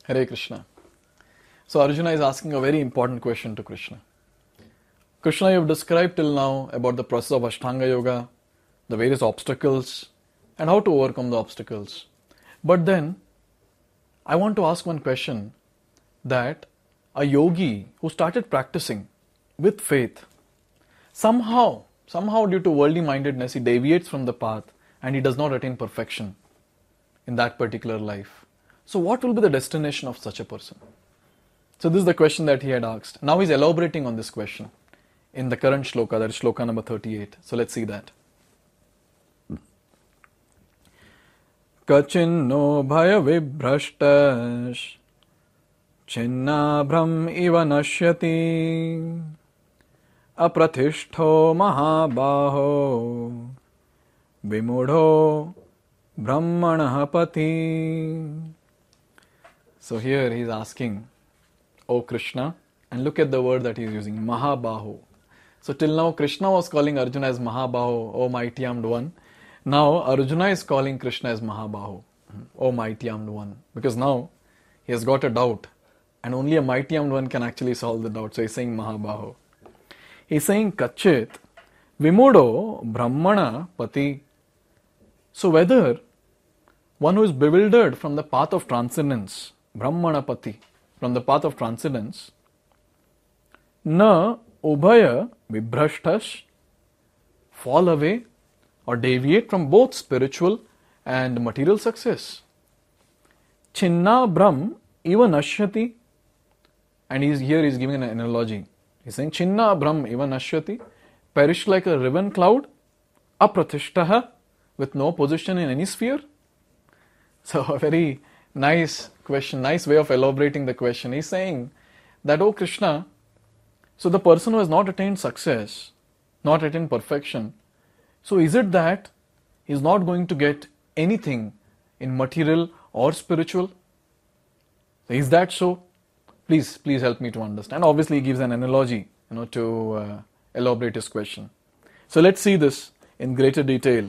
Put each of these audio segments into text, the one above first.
Hare Krishna. So Arjuna is asking a very important question to Krishna. Krishna, you have described till now about the process of Ashtanga Yoga, the various obstacles, and how to overcome the obstacles. But then, I want to ask one question, that a yogi who started practicing with faith, somehow due to worldly mindedness, he deviates from the path and he does not attain perfection in that particular life. So what will be the destination of such a person? So this is the question that he had asked. Now he's elaborating on this question in the current shloka, that is shloka number 38. So let's see that. Kachinno bhaya vibhrashtash chinnabhram iva nashyati aprathishtho mahabaho vimudho brahmanah pati. So here he is asking, O Krishna, and look at the word that he is using, Mahabaho. So till now Krishna was calling Arjuna as Mahabaho, O mighty armed one. Now Arjuna is calling Krishna as Mahabaho, O mighty armed one. Because now he has got a doubt and only a mighty armed one can actually solve the doubt. So he is saying Mahabaho. He is saying Kachit Vimudo Brahmana Pati. So whether one who is bewildered from the path of transcendence, Brahmana Pati, from the path of transcendence, na ubhaya vibhrashtash, fall away or deviate from both spiritual and material success. Chinna brahm eva nashyati, and here he's giving an analogy. He's saying Chinna brahm eva nashyati, perish like a riven cloud, apratishtaha, with no position in any sphere. So a very nice question, nice way of elaborating the question. He's saying that, oh Krishna, so the person who has not attained success, not attained perfection, so is it that he is not going to get anything in material or spiritual? Is that so? Please help me to understand. Obviously he gives an analogy, to elaborate his question. So let's see this in greater detail.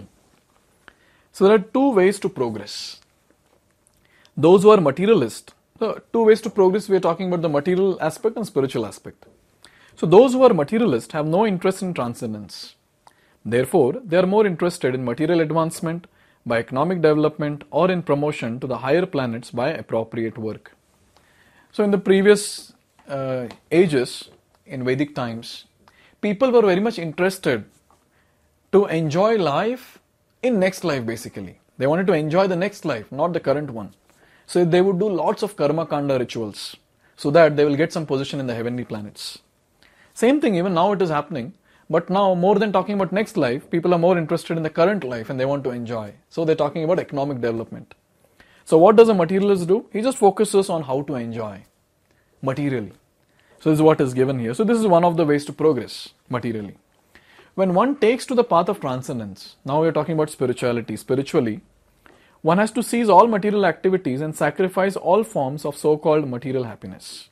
So there are two ways to progress. Those who are materialist, so two ways to progress, we are talking about the material aspect and spiritual aspect. So those who are materialist have no interest in transcendence. Therefore, they are more interested in material advancement by economic development or in promotion to the higher planets by appropriate work. So in the previous ages, in Vedic times, people were very much interested to enjoy life in next life basically. They wanted to enjoy the next life, not the current one. So they would do lots of karma kanda rituals so that they will get some position in the heavenly planets. Same thing, even now it is happening. But now, more than talking about next life, people are more interested in the current life and they want to enjoy. So they're talking about economic development. So what does a materialist do? He just focuses on how to enjoy materially. So this is what is given here. So this is one of the ways to progress materially. When one takes to the path of transcendence, now we are talking about spirituality. Spiritually, one has to cease all material activities and sacrifice all forms of so-called material happiness.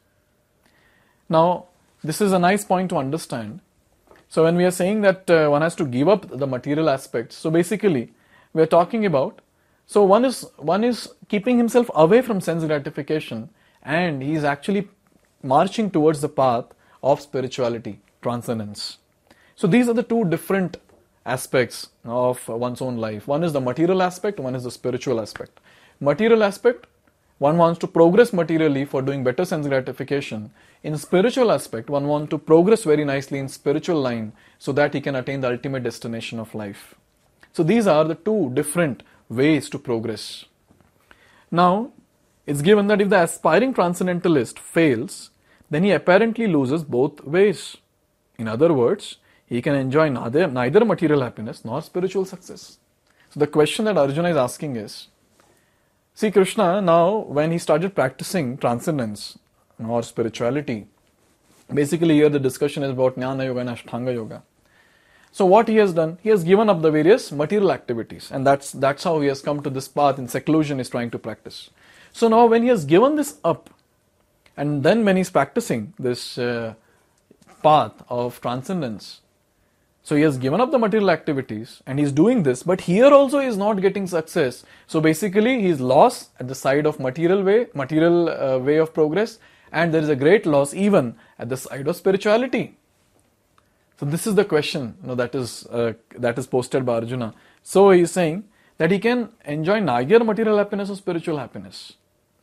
Now, this is a nice point to understand. So when we are saying that one has to give up the material aspects, so basically we are talking about, so one is keeping himself away from sense gratification and he is actually marching towards the path of spirituality, transcendence. So these are the two different aspects of one's own life. One is the material aspect, one is the spiritual aspect. Material aspect, one wants to progress materially for doing better sense gratification. In spiritual aspect, one wants to progress very nicely in spiritual line so that he can attain the ultimate destination of life. So these are the two different ways to progress. Now, it's given that if the aspiring transcendentalist fails, then he apparently loses both ways. In other words, he can enjoy neither material happiness nor spiritual success. So the question that Arjuna is asking is, see Krishna, now when he started practicing transcendence or spirituality, basically here the discussion is about Jnana Yoga and Ashtanga Yoga. So what he has done, he has given up the various material activities and that's how he has come to this path in seclusion is trying to practice. So now when he has given this up and then when he is practicing this path of transcendence, So he has given up the material activities and he's doing this, but here also he is not getting success. So basically he is lost at the side of material way of progress, and there is a great loss even at the side of spirituality. So this is the question, that is posted by Arjuna. So he is saying that he can enjoy neither material happiness or spiritual happiness.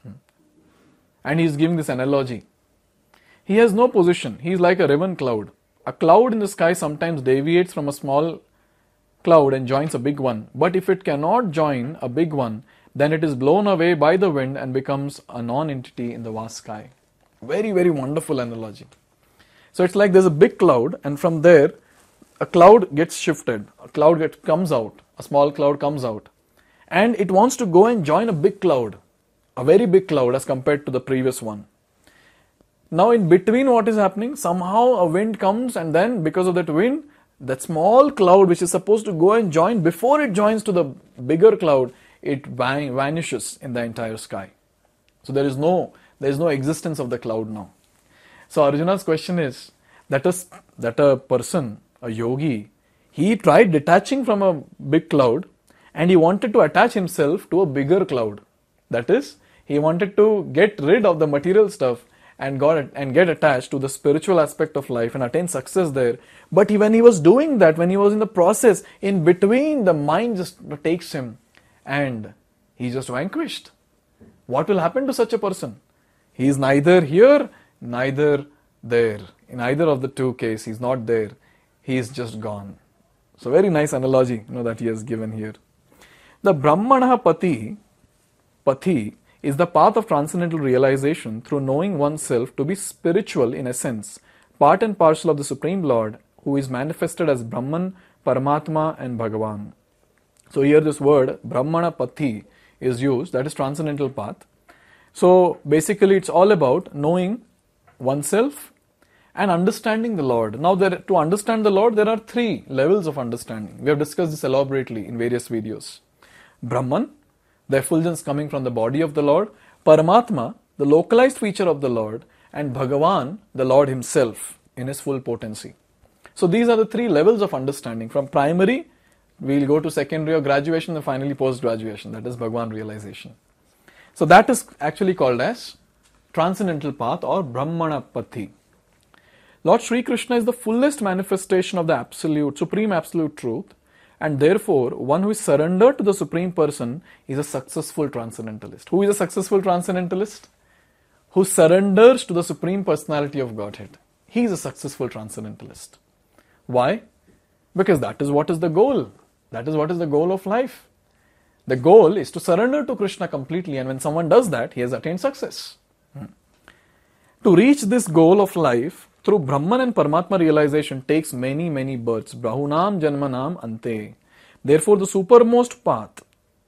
And he is giving this analogy. He has no position. He is like a riven cloud. A cloud in the sky sometimes deviates from a small cloud and joins a big one. But if it cannot join a big one, then it is blown away by the wind and becomes a non-entity in the vast sky. Very, very wonderful analogy. So it's like there's a big cloud, and from there, a cloud gets shifted. A cloud comes out. A small cloud comes out. And it wants to go and join a big cloud. A very big cloud as compared to the previous one. Now in between what is happening? Somehow a wind comes, and then because of that wind, that small cloud which is supposed to go and join, before it joins to the bigger cloud, it vanishes in the entire sky. So there is no existence of the cloud now. So Arjuna's question is that a person, a yogi, he tried detaching from a big cloud and he wanted to attach himself to a bigger cloud. That is, he wanted to get rid of the material stuff and get attached to the spiritual aspect of life and attain success there. But when he was doing that, when he was in the process, in between, the mind just takes him and he just vanquished. What will happen to such a person? He is neither here, neither there. In either of the two cases, he is not there. He is just gone. So very nice analogy, that he has given here. The Brahmana Pati is the path of transcendental realization through knowing oneself to be spiritual in essence, part and parcel of the Supreme Lord, who is manifested as Brahman, Paramatma and Bhagavan. So here this word Brahmana Pati is used, that is transcendental path. So basically it's all about knowing oneself and understanding the Lord. Now to understand the Lord, there are 3 levels of understanding. We have discussed this elaborately in various videos. Brahman, the effulgence coming from the body of the Lord; Paramatma, the localized feature of the Lord; and Bhagavan, the Lord himself in his full potency. So these are the 3 levels of understanding. From primary, we'll go to secondary or graduation, and finally post-graduation, that is Bhagavan realization. So that is actually called as transcendental path or Brahmana Pati. Lord Sri Krishna is the fullest manifestation of the absolute, supreme absolute truth, and therefore one who is surrendered to the Supreme Person is a successful transcendentalist. Who is a successful transcendentalist? Who surrenders to the Supreme Personality of Godhead. He is a successful transcendentalist. Why? Because that is what is the goal. That is what is the goal of life. The goal is to surrender to Krishna completely, and when someone does that, he has attained success. To reach this goal of life through Brahman and Paramatma realization takes many, many births. Brahunam Janmanam Ante. Therefore, the supermost path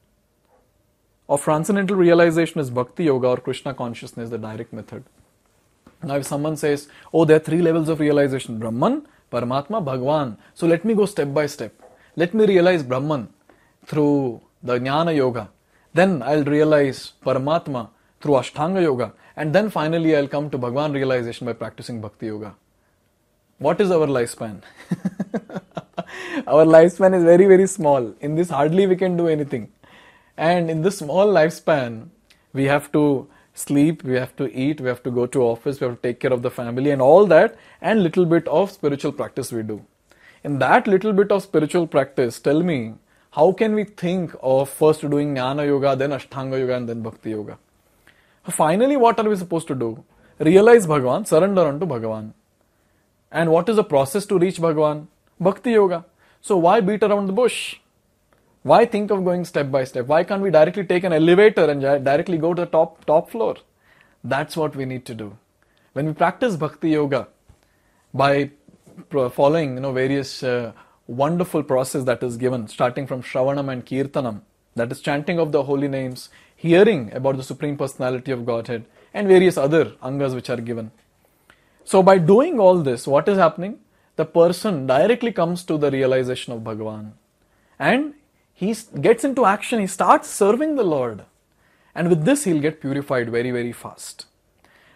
of transcendental realization is Bhakti Yoga or Krishna consciousness, the direct method. Now, if someone says, there are 3 levels of realization: Brahman, Paramatma, Bhagavan. So let me go step by step. Let me realize Brahman through the Jnana Yoga. Then I'll realize Paramatma through Ashtanga Yoga. And then finally I'll come to Bhagavan realization by practicing Bhakti Yoga. What is our lifespan? Our lifespan is very, very small. In this hardly we can do anything. And in this small lifespan, we have to sleep, we have to eat, we have to go to office, we have to take care of the family and all that, and little bit of spiritual practice we do. In that little bit of spiritual practice, tell me, how can we think of first doing Jnana Yoga, then Ashtanga Yoga and then Bhakti Yoga? Finally, what are we supposed to do? Realize Bhagavan, surrender unto Bhagavan. And what is the process to reach Bhagavan? Bhakti Yoga. So why beat around the bush? Why think of going step by step? Why can't we directly take an elevator and directly go to the top floor? That's what we need to do. When we practice Bhakti Yoga by following various wonderful process that is given, starting from Shravanam and Kirtanam, that is chanting of the holy names, hearing about the Supreme Personality of Godhead, and various other angas which are given. So by doing all this, what is happening? The person directly comes to the realization of Bhagavan. And he gets into action, he starts serving the Lord. And with this, he'll get purified very, very fast.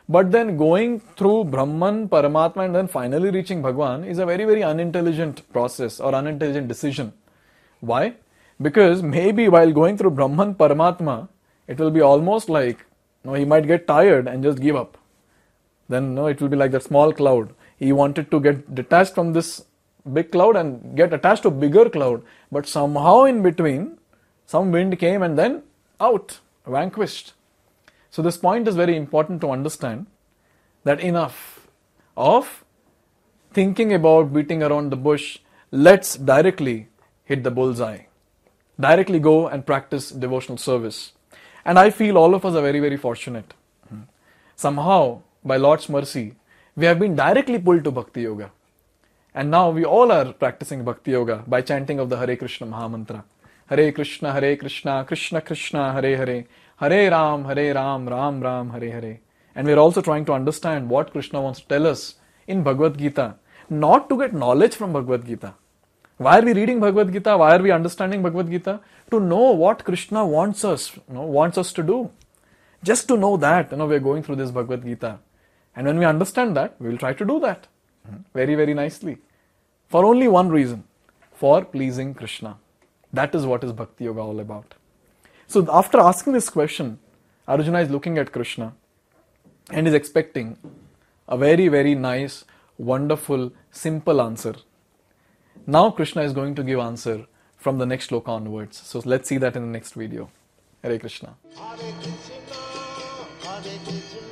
But then going through Brahman, Paramatma, and then finally reaching Bhagwan is a very, very unintelligent process or unintelligent decision. Why? Because maybe while going through Brahman, Paramatma, it will be almost like he might get tired and just give up. Then it will be like that small cloud. He wanted to get detached from this big cloud and get attached to a bigger cloud. But somehow in between, some wind came and then out, vanquished. So this point is very important to understand, that enough of thinking about beating around the bush. Let's directly hit the bullseye. Directly go and practice devotional service. And I feel all of us are very, very fortunate. Somehow, by Lord's mercy, we have been directly pulled to Bhakti Yoga. And now we all are practicing Bhakti Yoga by chanting of the Hare Krishna Mahamantra. Hare Krishna, Krishna Krishna, Hare Hare, Hare Ram, Ram Ram, Hare Hare. And we are also trying to understand what Krishna wants to tell us in Bhagavad Gita. Not to get knowledge from Bhagavad Gita. Why are we reading Bhagavad Gita? Why are we understanding Bhagavad Gita? To know what Krishna wants us to do. Just to know that, we are going through this Bhagavad Gita. And when we understand that, we will try to do that very, very nicely. For only one reason, for pleasing Krishna. That is what is Bhakti Yoga all about. So after asking this question, Arjuna is looking at Krishna and is expecting a very, very nice, wonderful, simple answer. Now Krishna is going to give answer from the next sloka onwards. So let's see that in the next video. Hare Krishna. Hare Krishna, Hare Krishna.